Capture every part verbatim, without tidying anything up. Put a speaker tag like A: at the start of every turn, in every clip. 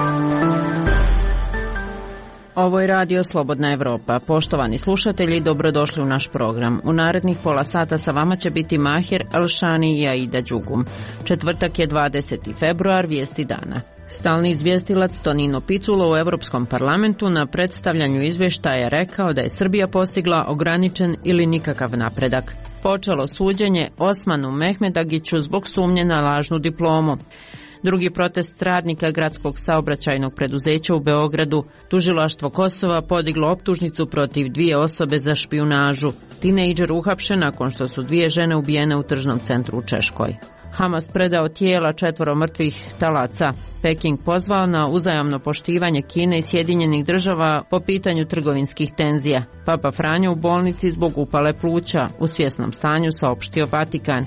A: Ovo je radio Slobodna Evropa. Poštovani slušatelji, dobrodošli u naš program. U narednih pola sata sa vama će biti Mahir Elšani i Aida Đugum. Četvrtak je dvadeseti februar, vijesti dana. Stalni izvjestilac Tonino Picula u Europskom parlamentu na predstavljanju izvještaja rekao da je Srbija postigla ograničen ili nikakav napredak. Počelo suđenje Osmanu Mehmedagiću zbog sumnje na lažnu diplomu. Drugi protest radnika gradskog saobraćajnog preduzeća u Beogradu. Tužilaštvo Kosova podiglo optužnicu protiv dvije osobe za špijunažu. Tinejdžer uhapšen nakon što su dvije žene ubijene u tržnom centru u Češkoj. Hamas predao tijela četvoro mrtvih talaca. Peking pozvao na uzajamno poštivanje Kine i Sjedinjenih država po pitanju trgovinskih tenzija. Papa Franjo u bolnici zbog upale pluća. U svjesnom stanju saopštio Vatikan.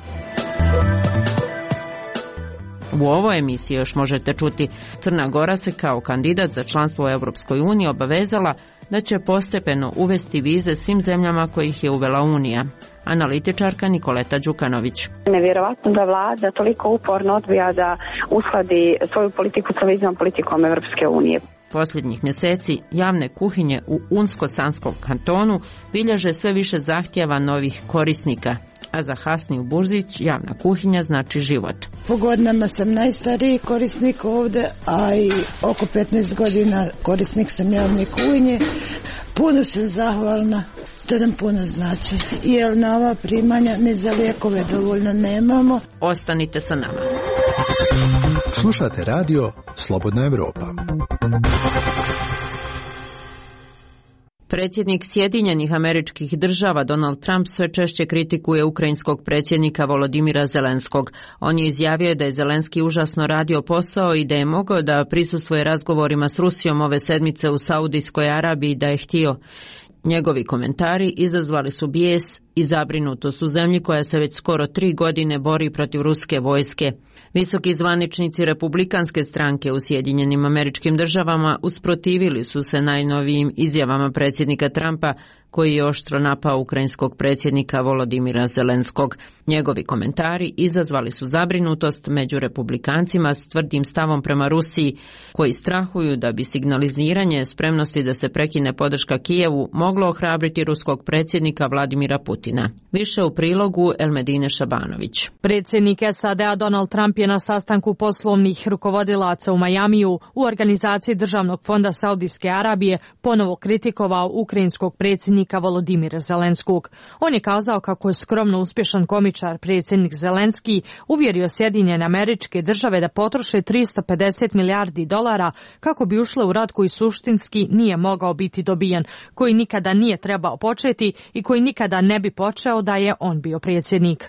A: U ovoj emisiji još možete čuti: Crna Gora se kao kandidat za članstvo u Europskoj uniji obavezala da će postepeno uvesti vize svim zemljama kojih je uvela Unija. Analitičarka Nikoleta Đukanović.
B: Nevjerovatno da vlada toliko uporno odbija da uskladi svoju politiku sa viznom politikom Europske unije.
A: Posljednjih mjeseci javne kuhinje u Unsko-Sanskom kantonu bilježe sve više zahtjeva novih korisnika, a za Hasniju Burzić javna kuhinja znači život.
C: Po godinama sam najstariji korisnik ovdje, a i oko petnaest godina korisnik sam javne kuhinje. Puno sam zahvalna, to nam puno znači, jer na ova primanja ni za lijekove dovoljno nemamo.
A: Ostanite sa nama.
D: Slušate radio Slobodna Evropa.
A: Predsjednik Sjedinjenih Američkih Država Donald Trump sve češće kritikuje ukrajinskog predsjednika Volodimira Zelenskog. On je izjavio da je Zelenski užasno radio posao i da je mogao da prisustvuje razgovorima s Rusijom ove sedmice u Saudijskoj Arabiji da je htio. Njegovi komentari izazvali su bijes i zabrinutost u zemlji koja se već skoro tri godine bori protiv ruske vojske. Visoki zvaničnici republikanske stranke u Sjedinjenim Američkim Državama usprotivili su se najnovijim izjavama predsjednika Trumpa, koji je oštro napao ukrajinskog predsjednika Volodimira Zelenskog. Njegovi komentari izazvali su zabrinutost među republikancima s tvrdim stavom prema Rusiji, koji strahuju da bi signaliziranje spremnosti da se prekine podrška Kijevu moglo ohrabriti ruskog predsjednika Vladimira Putina. Više u prilogu Elmedine Šabanović.
E: Predsjednik S A D-a Donald Trump je na sastanku poslovnih rukovodilaca u Majamiju u organizaciji Državnog fonda Saudijske Arabije ponovo kritikovao ukrajinskog predsjednika Volodimira Zelenskog. On je kazao kako je skromno uspješan komičar predsjednik Zelenski uvjerio Sjedinjene Američke Države da potroše tristo pedeset milijardi dolara kako bi ušle u rat koji suštinski nije mogao biti dobijen, koji nikada nije trebao početi i koji nikada ne bi počeo da je on bio predsjednik.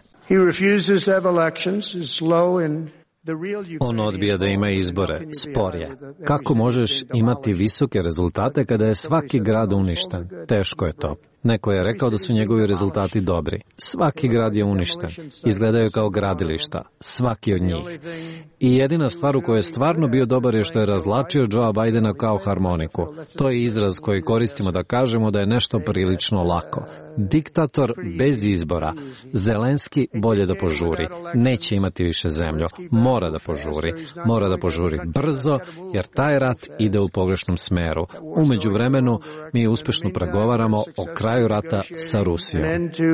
F: On odbija da ima izbore, spor je. Kako možeš imati visoke rezultate kada je svaki grad uništen? Teško je to. Neko je rekao da su njegovi rezultati dobri. Svaki grad je uništen. Izgledaju kao gradilišta. Svaki od njih. I jedina stvar u kojoj je stvarno bio dobar je što je razlačio Joea Bidena kao harmoniku. To je izraz koji koristimo da kažemo da je nešto prilično lako. Diktator bez izbora. Zelenski bolje da požuri. Neće imati više zemlju. Mora da požuri. Mora da požuri brzo, jer taj rat ide u pogrešnom smeru. U međuvremenu mi uspješno pregovaramo o kraju rata sa Rusijom.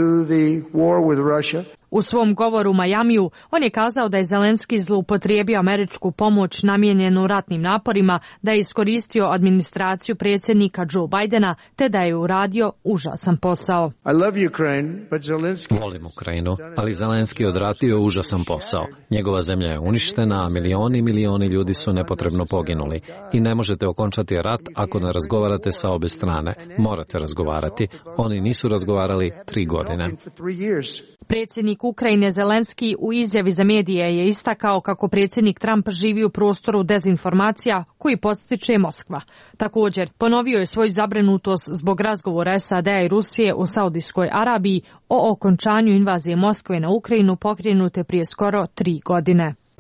E: U svom govoru u Majamiju on je kazao da je Zelenski zloupotrijebio američku pomoć namijenjenu ratnim naporima, da je iskoristio administraciju predsjednika Joe Bidena, te da je uradio užasan posao.
F: Volim Ukrajinu, ali Zelenski je odradio užasan posao. Njegova zemlja je uništena, a milioni i milioni ljudi su nepotrebno poginuli. I ne možete okončati rat ako ne razgovarate sa obe strane. Morate razgovarati. Oni nisu razgovarali tri godine.
E: Predsjednik Ukrajine Zelenski u izjavi za medije je istakao kako predsjednik Trump živi u prostoru dezinformacija koji podstiče Moskva. Također, ponovio je svoju zabrinutost zbog razgovora S A D-a i Rusije u Saudijskoj Arabiji o okončanju invazije Moskve na Ukrajinu pokrenute prije skoro tri godine.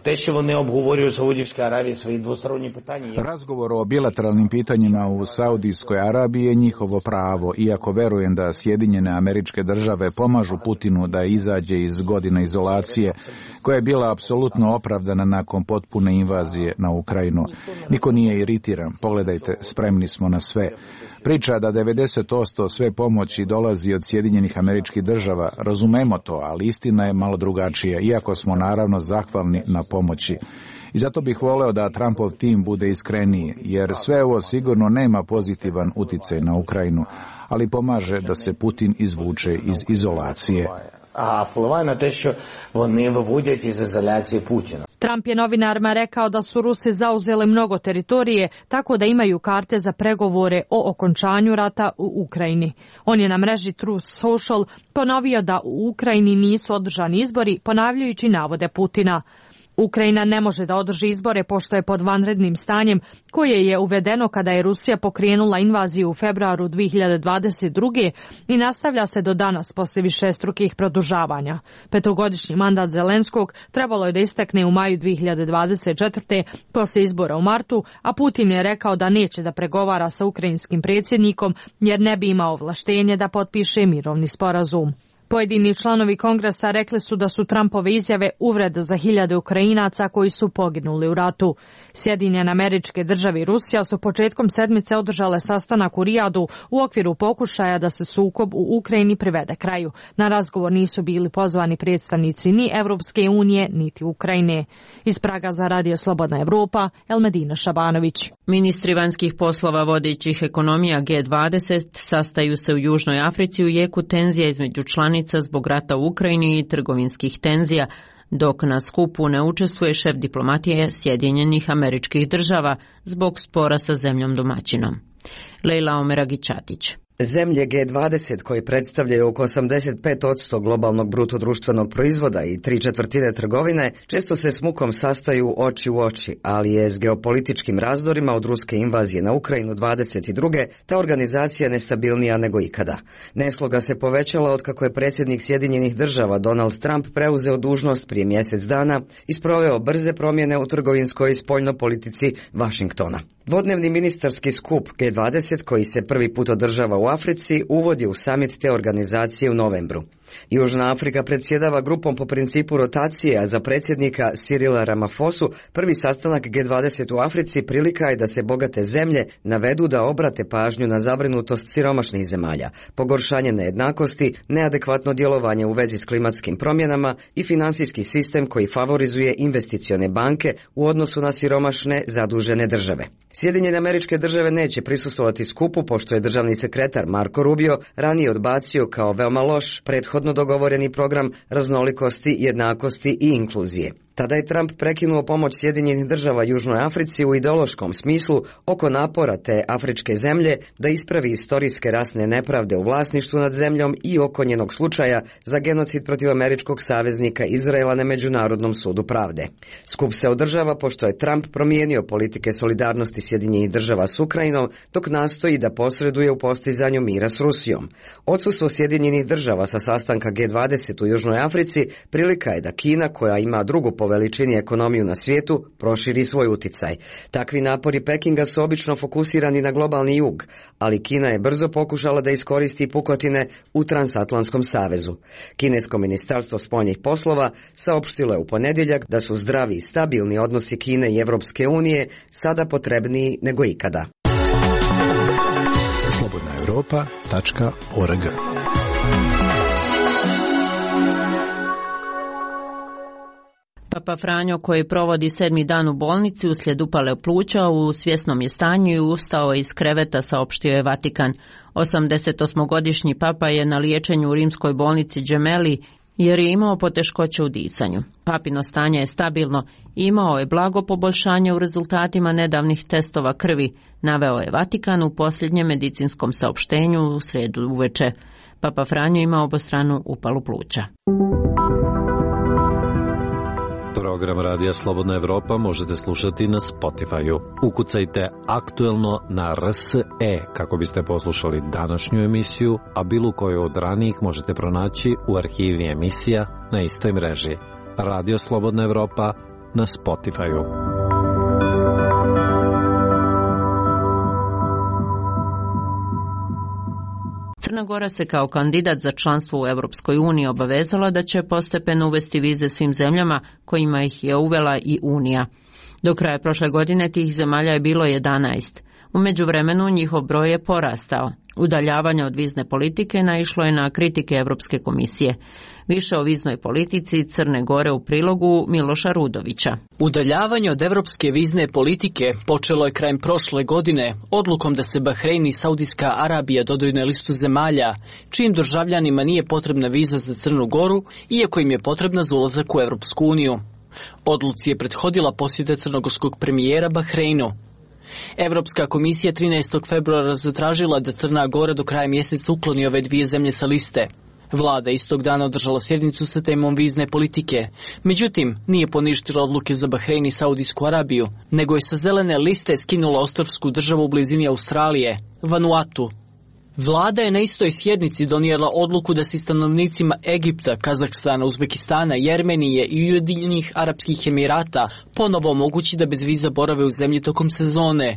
G: Те, що вони обговорюють Саудівська Аравія свої двосторонні питання.
H: Razgovor o bilateralnim pitanjima u Saudijskoj Arabiji je njihovo pravo, iako verujem da Sjedinjene Američke Države pomažu Putinu da izađe iz godina izolacije, koja je bila apsolutno opravdana nakon potpune invazije na Ukrajinu. Niko nije iritiran, pogledajte, spremni smo na sve. Priča da devedeset posto sve pomoći dolazi od Sjedinjenih Američkih Država, razumemo to, ali istina je malo drugačija, iako smo naravno zahvalni na pomoći. I zato bih voleo da Trumpov tim bude iskreniji, jer sve ovo sigurno nema pozitivan uticaj na Ukrajinu, ali pomaže da se Putin izvuče iz izolacije.
G: А впливає на те, що вони виводять із ізоляції Путіна.
E: Trump je novinarima rekao da su Rusi zauzeli mnogo teritorije, tako da imaju karte za pregovore o okončanju rata u Ukrajini. On je na mreži Truth Social ponovio da u Ukrajini nisu održani izbori, ponavljajući navode Putina. Ukrajina ne može da održi izbore pošto je pod vanrednim stanjem koje je uvedeno kada je Rusija pokrenula invaziju u februaru dve hiljade dvadeset druge i nastavlja se do danas posle višestrukih produžavanja. Petogodišnji mandat Zelenskog trebalo je da istekne u maju dve hiljade dvadeset četvrte posle izbora u martu, a Putin je rekao da neće da pregovara sa ukrajinskim predsjednikom jer ne bi imao ovlaštenje da potpiše mirovni sporazum. Pojedini članovi kongresa rekli su da su Trumpove izjave uvreda za hiljade Ukrajinaca koji su poginuli u ratu. Sjedinjene Američke Države i Rusija su početkom sedmice održale sastanak u Rijadu u okviru pokušaja da se sukob u Ukrajini privede kraju. Na razgovor nisu bili pozvani predstavnici ni Evropske unije, niti Ukrajine. Iz Praga za Radio Slobodna Evropa, Elmedina Šabanović.
A: Ministri vanjskih poslova vodećih ekonomija G dvadeset sastaju se u Južnoj Africi u jeku tenzija između članica zbog rata u Ukrajini i trgovinskih tenzija, dok na skupu ne učestvuje šef diplomatije Sjedinjenih Američkih Država zbog spora sa zemljom domaćinom. Lejla Omeragić-Čatić.
I: Zemlje G dvadeset, koji predstavljaju oko osamdeset pet posto globalnog bruto društvenog proizvoda i tri četvrtine trgovine, često se s mukom sastaju oči u oči, ali je s geopolitičkim razdorima od ruske invazije na Ukrajinu dvadeset druge ta organizacija nestabilnija nego ikada. Nesloga se povećala otkako je predsjednik Sjedinjenih Država Donald Trump preuzeo dužnost prije mjesec dana i sproveo brze promjene u trgovinskoj i spoljnoj politici Vašingtona. Dvodnevni ministarski skup G dvadeset, koji se prvi put održava u Africi, uvodi u summit te organizacije u novembru. Južna Afrika predsjedava grupom po principu rotacije, a za predsjednika Cyrila Ramafosu prvi sastanak G dvadeset u Africi prilika je da se bogate zemlje navedu da obrate pažnju na zabrinutost siromašnih zemalja, pogoršanje nejednakosti, neadekvatno djelovanje u vezi s klimatskim promjenama i finansijski sistem koji favorizuje investicione banke u odnosu na siromašne zadužene države. Sjedinjene Američke Države neće prisustvovati skupu pošto je državni sekretar Marco Rubio ranije odbacio kao veoma loš prethodno dogovoreni program raznolikosti, jednakosti i inkluzije. Tada je Trump prekinuo pomoć Sjedinjenih Država Južnoj Africi u ideološkom smislu oko napora te afričke zemlje da ispravi istorijske rasne nepravde u vlasništvu nad zemljom i oko njenog slučaja za genocid protiv američkog saveznika Izraela na Međunarodnom sudu pravde. Skup se održava pošto je Trump promijenio politike solidarnosti Sjedinjenih Država s Ukrajinom dok nastoji da posreduje u postizanju mira s Rusijom. Odsustvo Sjedinjenih Država sa sastanka G dvadeset u Južnoj Africi prilika je da Kina, koja ima drugu po veličini ekonomiju na svijetu, proširi svoj uticaj. Takvi napori Pekinga su obično fokusirani na globalni jug, ali Kina je brzo pokušala da iskoristi pukotine u Transatlantskom savezu. Kinesko ministarstvo spoljnih poslova saopštilo je u ponedjeljak da su zdravi i stabilni odnosi Kine i Evropske unije sada potrebniji nego ikada.
D: slobodna europa tačka org.
A: Papa Franjo, koji provodi sedmi dan u bolnici uslijed upale pluća, u svjesnom je stanju i ustao iz kreveta, saopštio je Vatikan. osamdesetosmogodišnji papa je na liječenju u rimskoj bolnici Gemelli jer je imao poteškoće u disanju. Papino stanje je stabilno i imao je blago poboljšanje u rezultatima nedavnih testova krvi, naveo je Vatikan u posljednjem medicinskom saopštenju u srijedu uveče. Papa Franjo ima obostranu upalu pluća.
F: Program Radija Slobodna Evropa možete slušati na Spotify-u. Ukucajte aktuelno na R S E kako biste poslušali današnju emisiju, a bilo koju od ranijih možete pronaći u arhivi emisija na istoj mreži. Radio Slobodna Evropa, na Spotify-u.
A: Crna Gora se kao kandidat za članstvo u Europskoj uniji obavezala da će postepeno uvesti vize svim zemljama kojima ih je uvela i Unija. Do kraja prošle godine tih zemalja je bilo jedanaest. U međuvremenu njihov broj je porastao. Udaljavanje od vizne politike naišlo je na kritike Europske komisije. Više o viznoj politici Crne Gore u prilogu Miloša Rudovića.
J: Udaljavanje od europske vizne politike počelo je krajem prošle godine odlukom da se Bahrein i Saudijska Arabija dodaju na listu zemalja čijim državljanima nije potrebna viza za Crnu Goru, iako im je potrebna za ulazak u Europsku uniju. Odluci je prethodila posjeta crnogorskog premijera Bahreinu. Evropska komisija trinaestog februara zatražila da Crna Gora do kraja mjeseca ukloni ove dvije zemlje sa liste. Vlada istog dana održala sjednicu sa temom vizne politike. Međutim, nije poništila odluke za Bahrein i Saudijsku Arabiju, nego je sa zelene liste skinula ostrvsku državu u blizini Australije, Vanuatu. Vlada je na istoj sjednici donijela odluku da se stanovnicima Egipta, Kazahstana, Uzbekistana, Jermenije i Ujedinjenih Arapskih Emirata ponovo omogući da bez viza borave u zemlji tokom sezone.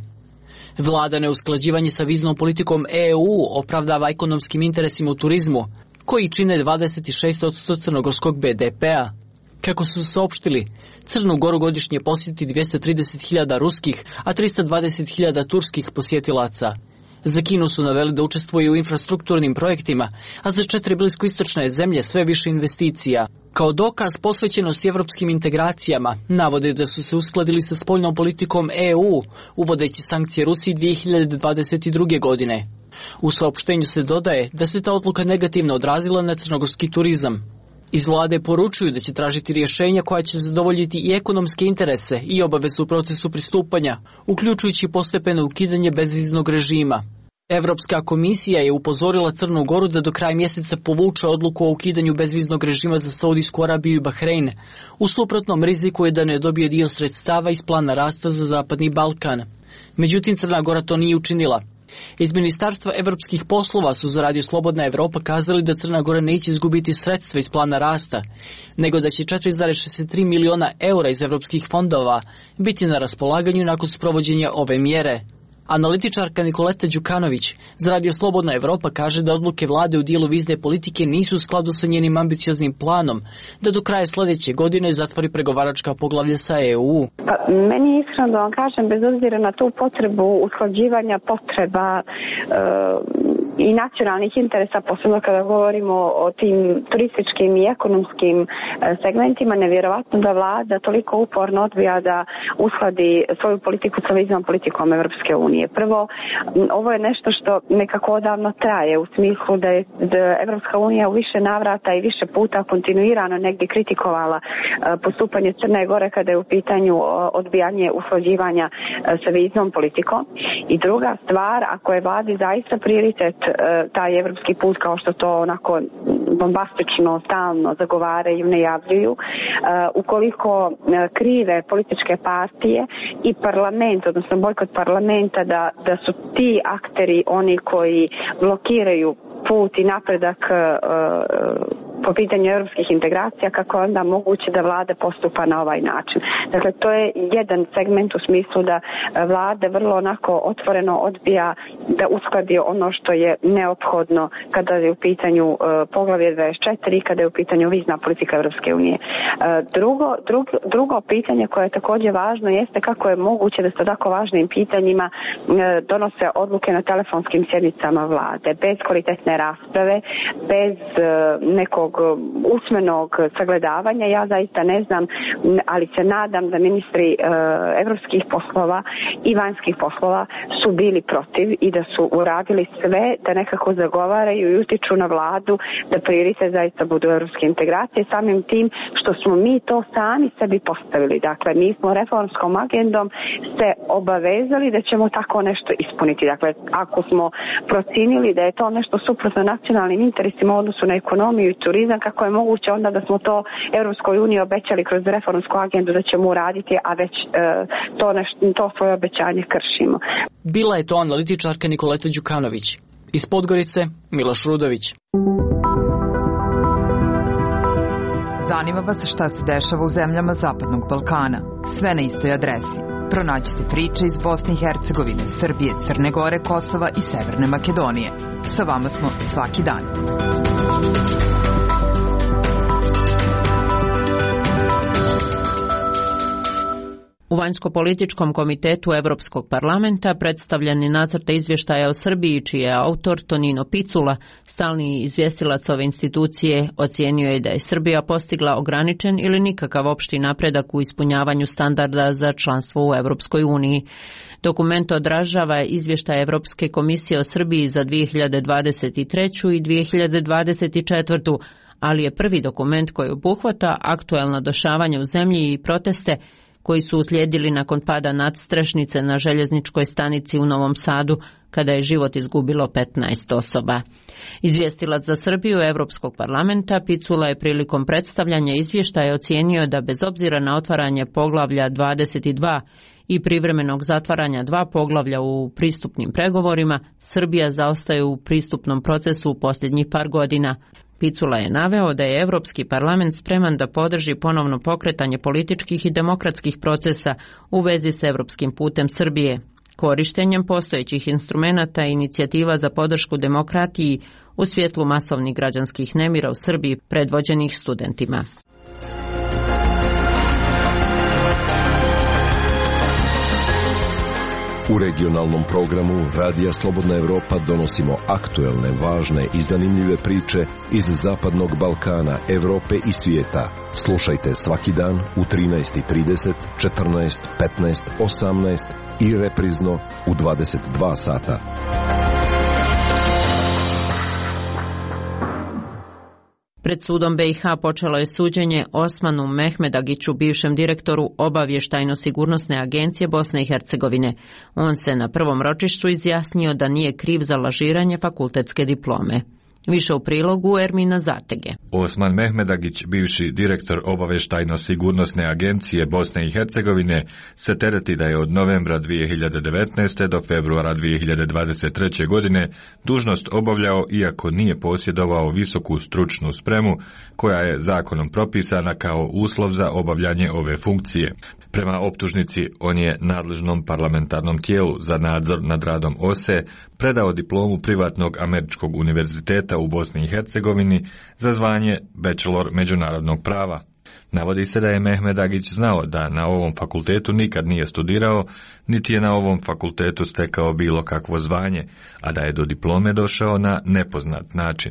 J: Vlada neusklađivanje sa viznom politikom E U opravdava ekonomskim interesima u turizmu, koji čine dvadeset šest posto crnogorskog B D P-a. Kako su saopštili, Crnu Goru godišnje posjeti dvjesto trideset hiljada ruskih, a tristo dvadeset hiljada turskih posjetilaca. Za Kinu su naveli da učestvuju u infrastrukturnim projektima, a za četiri bliskoistočne zemlje sve više investicija. Kao dokaz posvećenosti evropskim integracijama, navode da su se uskladili sa spoljnom politikom E U, uvodeći sankcije Rusiji dvije hiljade dvadeset druge. godine. U saopštenju se dodaje da se ta odluka negativno odrazila na crnogorski turizam. Iz vlade poručuju da će tražiti rješenja koja će zadovoljiti i ekonomske interese i obavezu u procesu pristupanja, uključujući postepeno ukidanje bezviznog režima. Evropska komisija je upozorila Crnu Goru da do kraja mjeseca povuče odluku o ukidanju bezviznog režima za Saudijsku Arabiju i Bahrein. U suprotnom riziku je da ne dobije dio sredstava iz plana rasta za Zapadni Balkan. Međutim, Crna Gora to nije učinila. Iz Ministarstva evropskih poslova su za Radio Slobodna Evropa kazali da Crna Gora neće izgubiti sredstva iz plana rasta, nego da će četiri zarez šezdeset tri miliona eura iz evropskih fondova biti na raspolaganju nakon sprovođenja ove mjere. Analitičarka Nikoleta Đukanović za Radio Slobodna Evropa kaže da odluke vlade u dijelu vizne politike nisu u skladu sa njenim ambicioznim planom da do kraja sljedeće godine zatvori pregovaračka poglavlja sa E U.
B: Pa, meni je iskreno da vam kažem, bez obzira na tu potrebu usklađivanja potreba e, i nacionalnih interesa, posebno kada govorimo o tim turističkim i ekonomskim e, segmentima, nevjerovatno da vlada toliko uporno odbija da uskladi svoju politiku sa viznom politikom Evropske unije. Prvo, ovo je nešto što nekako odavno traje, u smislu da je da Evropska unija u više navrata i više puta kontinuirano negdje kritikovala e, postupanje Crne Gore kada je u pitanju odbijanje usklađivanja e, sa viznom politikom. I druga stvar, ako je vladi zaista prioritet e, taj evropski put, kao što to onako bombastično, stalno zagovaraju i najavljuju, e, ukoliko e, krive političke partije i parlament, odnosno bojkot parlamenta, da, da su ti akteri oni koji blokiraju put i napredak e, po pitanju europskih integracija, kako je onda moguće da vlada postupa na ovaj način. Dakle, to je jedan segment u smislu da vlada vrlo onako otvoreno odbija da uskladi ono što je neophodno kada je u pitanju uh, poglavlje dvadeset četiri i kada je u pitanju vizna politika Europske unije. Uh, drugo, drugo, drugo pitanje koje je također važno jeste kako je moguće da se tako važnim pitanjima uh, donose odluke na telefonskim sjednicama vlade, bez kvalitetne rasprave, bez uh, nekog usmenog sagledavanja. Ja zaista ne znam, ali se nadam da ministri e, evropskih poslova i vanjskih poslova su bili protiv i da su uradili sve da nekako zagovaraju i utiču na vladu da prioritet zaista budu evropske integracije, samim tim što smo mi to sami sebi postavili. Dakle, mi smo reformskom agendom se obavezali da ćemo tako nešto ispuniti. Dakle, ako smo procinili da je to nešto suprotno nacionalnim interesima u odnosu na ekonomiju i turizam, kako je moguće onda da smo to Europskoj uniji obećali kroz reformsku agendu da ćemo uraditi, a već e, to, neš, to svoje obećanje kršimo.
J: Bila je to analitičarka Nikoleta Đukanović. Iz Podgorice, Miloš Rudović.
K: Zanima vas šta se dešava u zemljama Zapadnog Balkana. Sve na istoj adresi. Pronađite priče iz Bosne i Hercegovine, Srbije, Crne Gore, Kosova i Severne Makedonije. Sa vama smo svaki dan.
A: U Vanjsko-političkom komitetu Evropskog parlamenta predstavljen je nacrt izvještaja o Srbiji, čiji je autor Tonino Picula, stalni izvjestilac ove institucije, ocijenio je da je Srbija postigla ograničen ili nikakav opšti napredak u ispunjavanju standarda za članstvo u Evropskoj uniji. Dokument odražava izvještaj Evropske komisije o Srbiji za dvije hiljade dvadeset treću. i dvije hiljade dvadeset četvrtu. ali je prvi dokument koji obuhvata aktuelna dešavanja u zemlji i proteste koji su uslijedili nakon pada nadstrešnice na željezničkoj stanici u Novom Sadu, kada je život izgubilo petnaest osoba. Izvjestilac za Srbiju Evropskog parlamenta Picula je prilikom predstavljanja izvještaja ocijenio da bez obzira na otvaranje poglavlja dvadeset dva i privremenog zatvaranja dva poglavlja u pristupnim pregovorima, Srbija zaostaje u pristupnom procesu u posljednjih par godina. Picula je naveo da je Evropski parlament spreman da podrži ponovno pokretanje političkih i demokratskih procesa u vezi s evropskim putem Srbije, korištenjem postojećih instrumenata i inicijativa za podršku demokratiji u svjetlu masovnih građanskih nemira u Srbiji predvođenih studentima.
L: U regionalnom programu Radija Slobodna Evropa donosimo aktuelne, važne i zanimljive priče iz Zapadnog Balkana, Evrope i svijeta. Slušajte svaki dan u trinaest i trideset, četrnaest, petnaest, osamnaest i reprizno u dvadeset dva sata.
A: Pred sudom be i ha počelo je suđenje Osmanu Mehmedagiću, bivšem direktoru Obavještajno-sigurnosne agencije Bosne i Hercegovine. On se na prvom ročišću izjasnio da nije kriv za lažiranje fakultetske diplome. Više u prilogu Ermina Zatege.
M: Osman Mehmedagić, bivši direktor Obavještajno-sigurnosne agencije Bosne i Hercegovine, se tereti da je od novembra dvije hiljade devetnaeste. do februara dvije hiljade dvadeset treće. godine dužnost obavljao iako nije posjedovao visoku stručnu spremu koja je zakonom propisana kao uslov za obavljanje ove funkcije. Prema optužnici, on je nadležnom parlamentarnom tijelu za nadzor nad radom O S E predao diplomu privatnog američkog univerziteta u Bosni i Hercegovini za zvanje bachelor međunarodnog prava. Navodi se da je Mehmedagić znao da na ovom fakultetu nikad nije studirao, niti je na ovom fakultetu stekao bilo kakvo zvanje, a da je do diplome došao na nepoznat način.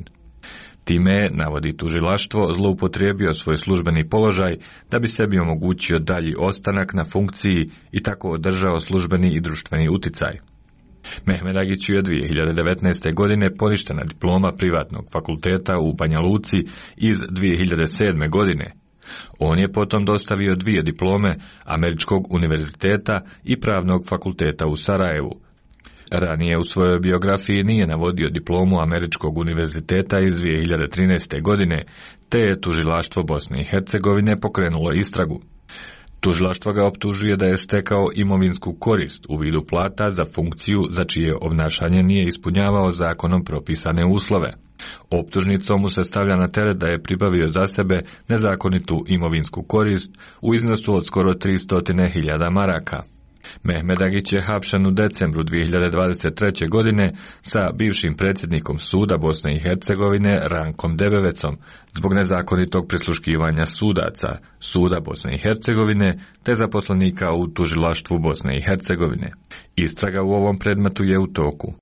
M: Time je, navodi tužilaštvo, zloupotrijebio svoj službeni položaj da bi sebi omogućio dalji ostanak na funkciji i tako održao službeni i društveni uticaj. Mehmedagiću je dvije hiljade devetnaeste. godine poništena diploma privatnog fakulteta u Banja Luci iz dvije hiljade sedme. godine. On je potom dostavio dvije diplome Američkog univerziteta i Pravnog fakulteta u Sarajevu. Ranije u svojoj biografiji nije navodio diplomu Američkog univerziteta iz dvije hiljade trinaeste. godine, te je tužilaštvo Bosne i Hercegovine pokrenulo istragu. Tužilaštvo ga optužuje da je stekao imovinsku korist u vidu plata za funkciju za čije obnašanje nije ispunjavao zakonom propisane uslove. Optužnicom mu se stavlja na teret da je pribavio za sebe nezakonitu imovinsku korist u iznosu od skoro tristo hiljada maraka. Mehmedagić je hapšen u decembru dvije hiljade dvadeset treće. godine sa bivšim predsjednikom suda Bosne i Hercegovine Rankom Debevecom zbog nezakonitog prisluškivanja sudaca suda Bosne i Hercegovine te zaposlenika u tužilaštvu Bosne i Hercegovine. Istraga u ovom predmetu je u toku.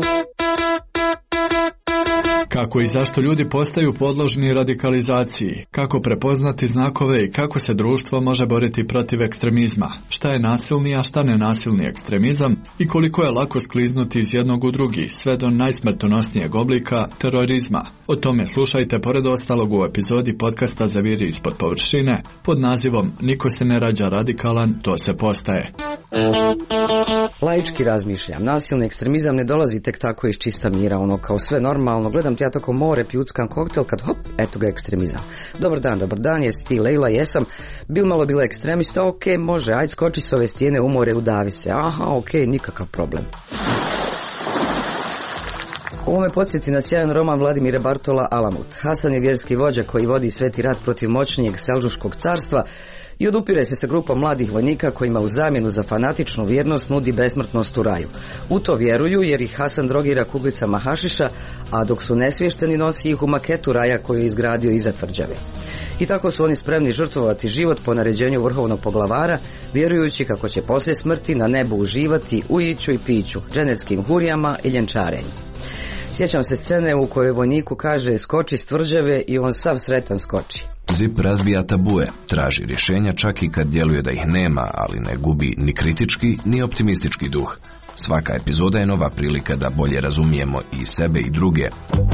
N: Kako i zašto ljudi postaju podložni radikalizaciji, kako prepoznati znakove i kako se društvo može boriti protiv ekstremizma, šta je nasilni, a šta nenasilni ekstremizam i koliko je lako skliznuti iz jednog u drugi, sve do najsmrtonosnijeg oblika terorizma. O tome slušajte pored ostalog u epizodi podcasta Zaviri ispod površine pod nazivom Niko se ne rađa radikalan, to se postaje.
I: Laički razmišljam, nasilni ekstremizam ne dolazi tek tako iz čista mira, ono kao sve normalno, gledam ti ja tako more, pjuckam koktel, kad hop, eto ga ekstremizam. Dobar dan, dobar dan, jesi ti Lejla, jesam, bil malo bila ekstremista, ok, može, ajde skoči s ove stijene u more, udavi se, aha, ok, nikakav problem. Ovo me podsjeti na sjajan roman Vladimira Bartola Alamut. Hasan je vjerski vođa koji vodi sveti rat protiv moćnijeg Selđuškog carstva i odupire se sa grupom mladih vojnika kojima u zamjenu za fanatičnu vjernost nudi besmrtnost u raju. U to vjeruju jer ih Hasan drogira kuglicama hašiša, a dok su nesvješteni nosi ih u maketu raja koju je izgradio iza tvrđave. I tako su oni spremni žrtvovati život po naređenju vrhovnog poglavara, vjerujući kako će poslije smrti na nebu uživati u iću i piću, dženeckim hurijama i ljenčarenju. Sjećam se scene u kojoj vojniku kaže skoči s tvrđave i on sav sretan skoči.
O: Zip razbija tabue, traži rješenja čak i kad djeluje da ih nema, ali ne gubi ni kritički ni optimistički duh. Svaka epizoda je nova prilika da bolje razumijemo i sebe i druge.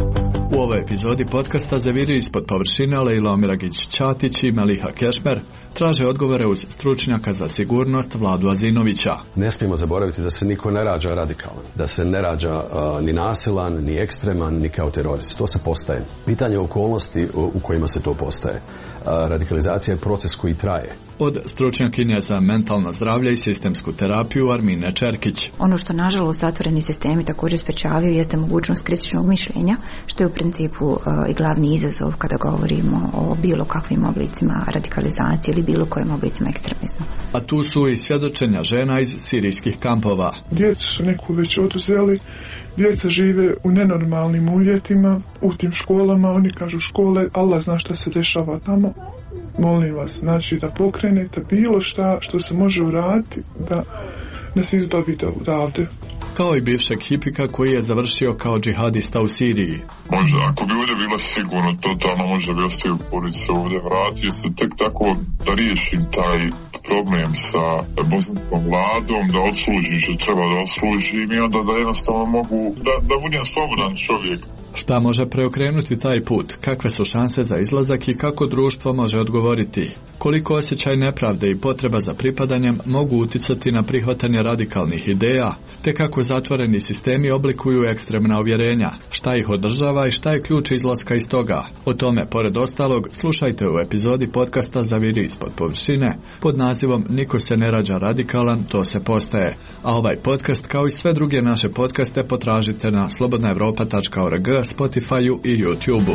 N: U ovoj epizodi podcasta Zaviri ispod površine Lejla Omiragić-Ćatić i Meliha Kešmer traže odgovore uz stručnjaka za sigurnost Vladu Azinovića.
P: Ne smijemo zaboraviti da se niko ne rađa radikalan, da se ne rađa uh, ni nasilan, ni ekstreman, ni kao terorist. To se postaje. Pitanje okolnosti u, u kojima se to postaje. Uh, radikalizacija je proces koji traje.
N: Od stručnjakinje za mentalno zdravlje i sistemsku terapiju Armine Čerkić.
Q: Ono što nažalost zatvoreni sistemi također sprečavaju jeste mogućnost kritičnog mišljenja, što je u principu uh, i glavni izazov kada govorimo o bilo kakvim oblicima radikalizacije ili bilo kojim oblicima ekstremizma.
N: A tu su i svjedočenja žena iz sirijskih kampova.
R: Djecu su neku već oduzeli, djeca žive u nenormalnim uvjetima, u tim školama, oni kažu škole, Allah zna šta se dešava tamo. Molim vas, znači da pokrenete bilo šta što se može uraditi da nas izbavite odavde.
N: Kao i bivšeg hipika koji je završio kao džihadista u Siriji.
S: Može, ako bi ovdje bila sigurno, totalno možda bi ostavio porodice ovdje, vratio se tek tako da riješim taj problem sa bosanskom vladom, da odslužim što treba da odslužim i onda da jednostavno mogu, da, da budem slobodan čovjek.
N: Šta može preokrenuti taj put? Kakve su šanse za izlazak i kako društvo može odgovoriti? Koliko osjećaj nepravde i potreba za pripadanjem mogu uticati na prihvatanje radikalnih ideja, te kako zatvoreni sistemi oblikuju ekstremna uvjerenja, šta ih održava i šta je ključ izlaska iz toga. O tome, pored ostalog, slušajte u epizodi podcasta Zaviri ispod površine pod nazivom Niko se ne rađa radikalan, to se postaje. A ovaj podcast, kao i sve druge naše podcaste, potražite na slobodna evropa tačka org, Spotify-u i YouTube-u.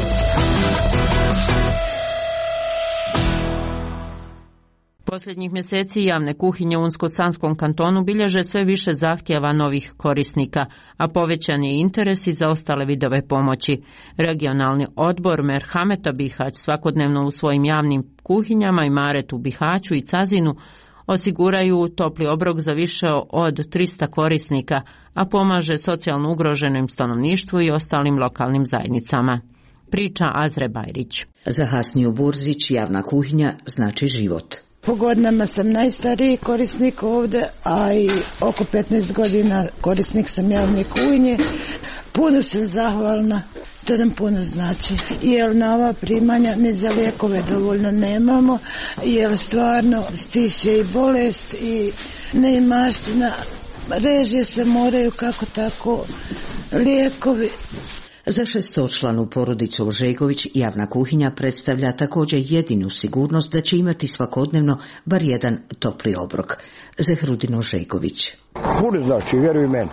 A: Posljednjih mjeseci javne kuhinje u Unsko-Sanskom kantonu bilježe sve više zahtjeva novih korisnika, a povećan je interes i za ostale vidove pomoći. Regionalni odbor Merhameta Bihać svakodnevno u svojim javnim kuhinjama Imaret u Bihaću i Cazinu osiguraju topli obrok za više od trista korisnika, a pomaže socijalno ugroženim stanovništvu i ostalim lokalnim zajednicama. Priča Azre Bajrić.
T: Za Hasniju Burzić javna kuhinja znači život.
C: Po godinama sam najstariji korisnik ovdje, a i oko petnaest godina korisnik sam javne kuhinje. Puno sam zahvalna, to nam puno znači, jer na ova primanja ni za lijekove dovoljno nemamo, jer stvarno stiže i bolest i neimaština, režije se moraju kako tako, lijekovi.
T: Za šestočlanu porodicu Žegović javna kuhinja predstavlja također jedinu sigurnost da će imati svakodnevno bar jedan topli obrok. Zehrudin Žegović.
U: Puno znači, vjeruj meni.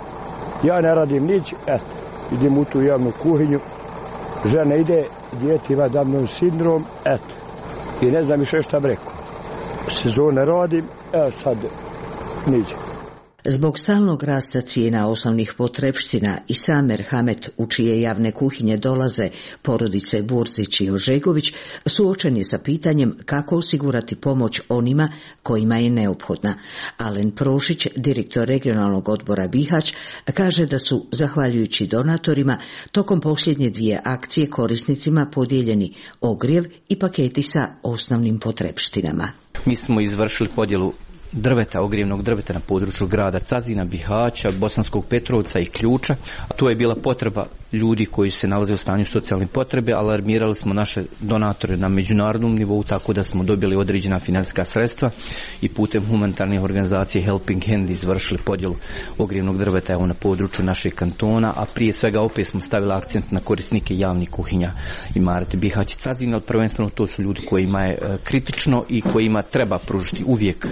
U: Ja ne radim nić, eto, idem u tu javnu kuhinju, žena ide, dijete ima Downov sindrom, eto, i ne znam više šta bi rekao. Sezone radim, evo sad niđe.
T: Zbog stalnog rasta cijena osnovnih potrepština i sam Merhamet, u čije javne kuhinje dolaze porodice Burzić i Ožegović, suočen je sa pitanjem kako osigurati pomoć onima kojima je neophodna. Alen Prošić, direktor regionalnog odbora Bihać, kaže da su, zahvaljujući donatorima, tokom posljednje dvije akcije korisnicima podijeljeni ogrjev i paketi sa osnovnim potrepštinama.
V: Mi smo izvršili podjelu drveta, ogrijevnog drveta na području grada Cazina, Bihaća, Bosanskog Petrovca i Ključa. A tu je bila potreba ljudi koji se nalaze u stanju socijalne potrebe, alarmirali smo naše donatore na međunarodnom nivou tako da smo dobili određena financijska sredstva i putem humanitarnih organizacije Helping Hand izvršili podjelu ogrijevnog drveta evo na području našeg kantona, a prije svega opet smo stavili akcent na korisnike javnih kuhinja Imaret Bihać i Cazina, ali prvenstveno to su ljudi kojima je kritično i kojima treba pružiti uvijek pomoć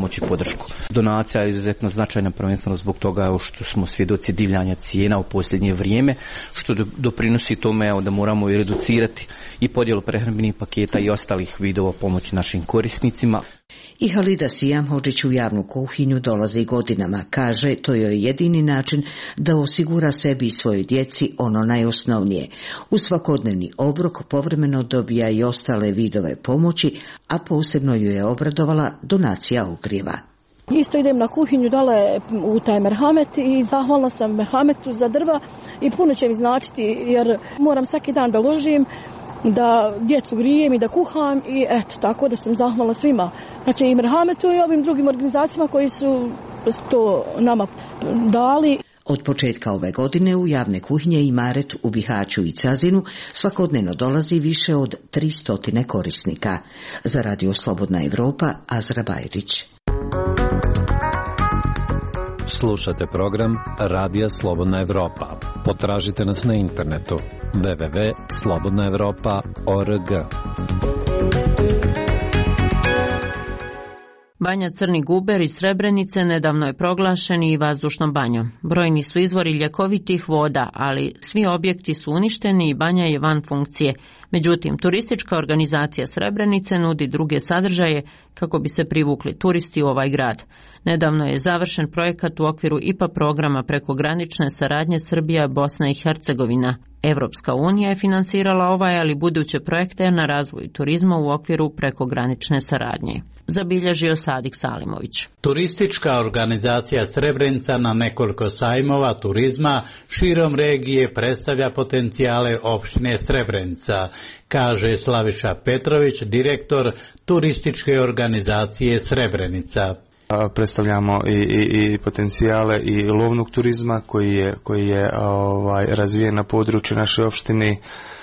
V: pomoć i podršku. Donacija je izuzetno značajna, prvenstveno zbog toga što smo svjedoci divljanja cijena u posljednje vrijeme, što doprinosi tome evo, da moramo i reducirati i podjelu prehrambenih paketa i ostalih vidova pomoći našim korisnicima.
T: I Halida Sijamhodžić u javnu kuhinju dolazi godinama. Kaže, to je jedini način da osigura sebi i svojoj djeci ono najosnovnije. U svakodnevni obrok povremeno dobija i ostale vidove pomoći, a posebno ju je obradovala donacija ogrijeva.
G: Isto idem na kuhinju dole u taj merhamet i zahvalna sam merhametu za drva i puno će mi značiti jer moram svaki dan da ložim, da djecu grijem i da kuham i eto, tako da sam zahvalna svima. Znači i merhametu i ovim drugim organizacijama koji su to nama dali.
T: Od početka ove godine u javne kuhinje i Maret u Bihaću i Cazinu svakodnevno dolazi više od tristo korisnika. Za Radio Slobodna Evropa, Azra Bajrić.
F: Slušate program Radija Slobodna Evropa. Potražite nas na internetu w w w tačka slobodna evropa tačka org.
A: Banja Crni Guber iz Srebrenice nedavno je proglašen i vazdušnom banjom. Brojni su izvori ljekovitih voda, ali svi objekti su uništeni i banja je van funkcije. Međutim, turistička organizacija Srebrenice nudi druge sadržaje kako bi se privukli turisti u ovaj grad. Nedavno je završen projekat u okviru I P A programa prekogranične saradnje Srbija, Bosna i Hercegovina. Evropska unija je finansirala ovaj, ali buduće projekte na razvoju turizma u okviru prekogranične saradnje. Zabilježio Sadik Salimović.
H: Turistička organizacija Srebrenica na nekoliko sajmova turizma širom regije predstavlja potencijale opštine Srebrenica, kaže Slaviša Petrović, direktor turističke organizacije Srebrenica.
W: Predstavljamo i, i, i potencijale i lovnog turizma koji je, koji je ovaj, razvijen na području naše opštine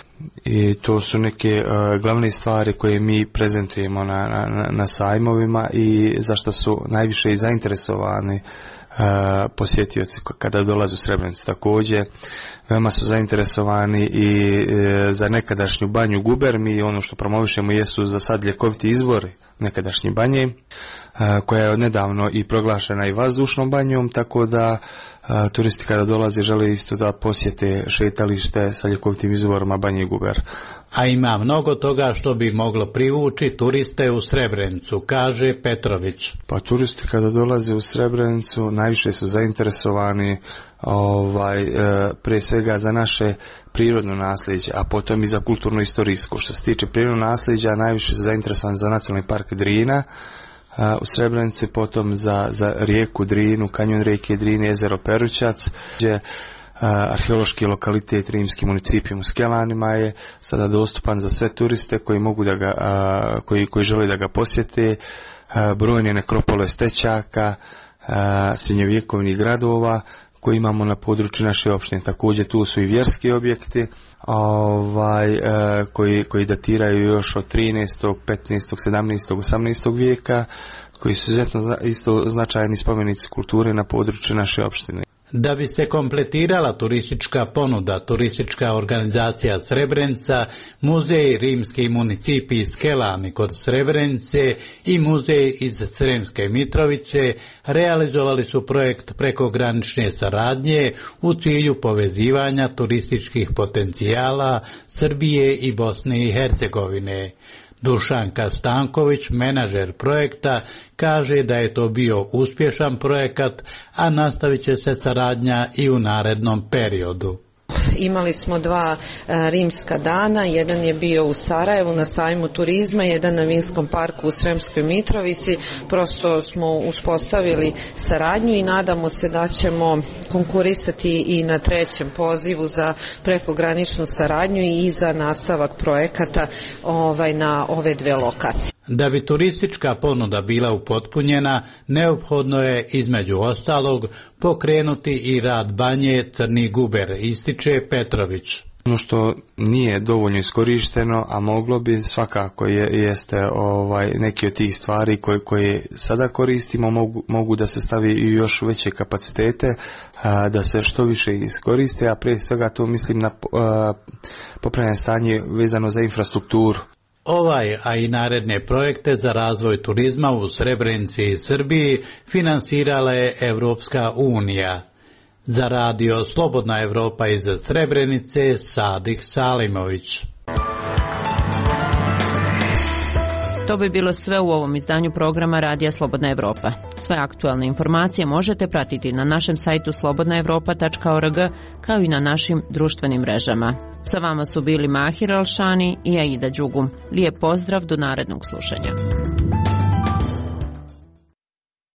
W: i to su neke uh, glavne stvari koje mi prezentujemo na, na, na sajmovima i zašto su najviše i zainteresovani uh, posjetioci kada dolaze u Srebrenicu. Također veoma su zainteresovani i uh, za nekadašnju banju Guber. Mi ono što promovišemo jesu za sad ljekoviti izvori nekadašnje banje, koja je odnedavno i proglašena i vazdušnom banjom, tako da a, turisti kada dolaze žele isto da posjete šetalište sa ljekovitim izvorima banje Guber.
H: A ima mnogo toga što bi moglo privući turiste u Srebrenicu, kaže Petrović.
W: Pa turisti kada dolaze u Srebrenicu najviše su zainteresovani ovaj, e, prije svega za naše prirodno nasljeđe, a potom i za kulturno-istorijsko. Što se tiče prirodno nasljeđa, najviše su zainteresovani za nacionalni park Drina u Srebrenici, potom za, za rijeku Drinu, kanjon rijeke Drine, jezero Perućac, gdje arheološki lokalitet rimski municipijum u Skelanima je sada dostupan za sve turiste koji mogu da ga, koji, koji žele da ga posjete. Brojne nekropole stečaka, srednjovjekovnih gradova koji imamo na području naše opštine. Također tu su i vjerski objekti ovaj, e, koji, koji datiraju još od trinaestog, petnaestog, sedamnaestog, osamnaestog vijeka, koji su izuzetno isto značajni spomenici kulture na području naše opštine.
H: Da bi se kompletirala turistička ponuda, turistička organizacija Srebrenica, muzej rimski municipij Skelani kod Srebrenice i muzej iz Sremske Mitrovice realizovali su projekt prekogranične saradnje u cilju povezivanja turističkih potencijala Srbije i Bosne i Hercegovine. Dušanka Stanković, menadžer projekta, kaže da je to bio uspješan projekat, a nastavit će se saradnja i u narednom periodu.
X: Imali smo dva a, rimska dana, jedan je bio u Sarajevu na sajmu turizma, jedan na Vinskom parku u Sremskoj Mitrovici. Prosto smo uspostavili saradnju i nadamo se da ćemo konkurisati i na trećem pozivu za prekograničnu saradnju i za nastavak projekata ovaj, na ove dve lokacije.
H: Da bi turistička ponuda bila upotpunjena, neophodno je između ostalog pokrenuti i rad banje Crni Guber, ističe Petrović.
W: Ono što nije dovoljno iskorišteno, a moglo bi, svakako je, jeste ovaj, neki od tih stvari koje, koje sada koristimo, mogu, mogu da se stavi i još veće kapacitete, a, da se što više iskoriste, a prije svega to mislim na a, popravljanje stanje vezano za infrastrukturu.
H: Ovaj, a i naredne projekte za razvoj turizma u Srebrenici i Srbiji finansirala je Evropska unija. Za radio Slobodna Evropa iz Srebrenice, Sadik Salimović.
A: To bi bilo sve u ovom izdanju programa Radija Slobodna Evropa. Sve aktualne informacije možete pratiti na našem sajtu slobodna evropa tačka org kao i na našim društvenim mrežama. Sa vama su bili Mahir Alšani i Aida Đugum. Lijep pozdrav do narednog slušanja.